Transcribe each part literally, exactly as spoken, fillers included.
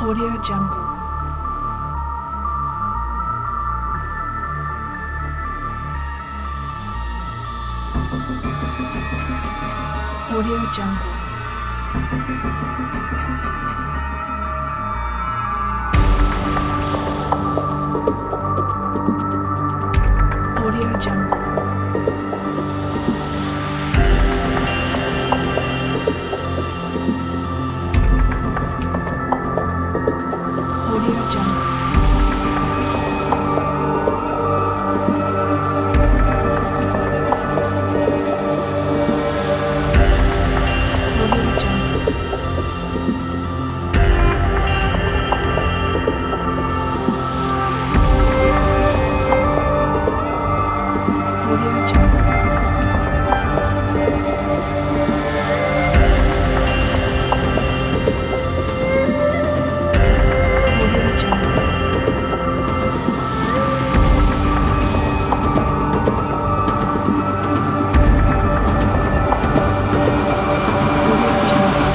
Audio Jungle. Audio Jungle. Audio Jungle. Audio Jungle. Audio Jungle. Audio Jungle. Audio Jungle. Audio Jungle.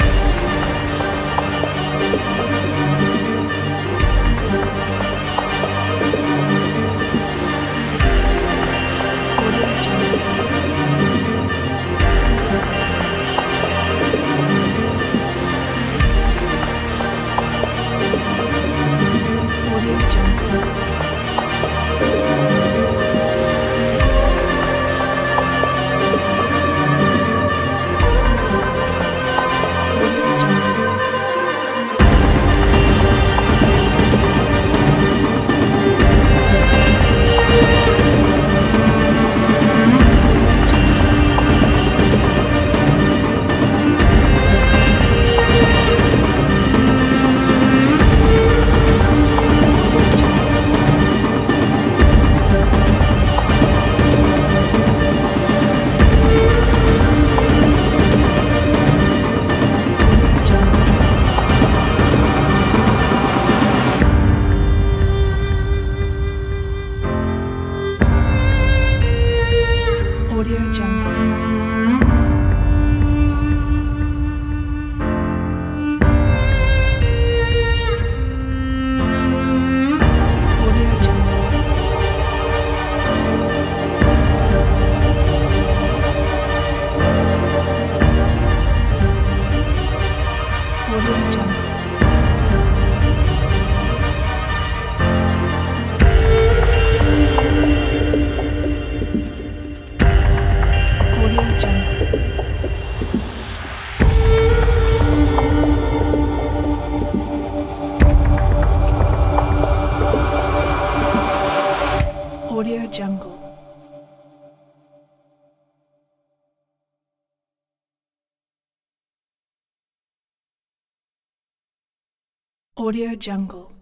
Audio Jungle. Audio Jungle. Audio Jungle. Audio Jungle. Audio Jungle. Audio Jungle. Audio Jungle. Audio Jungle. Audio Jungle.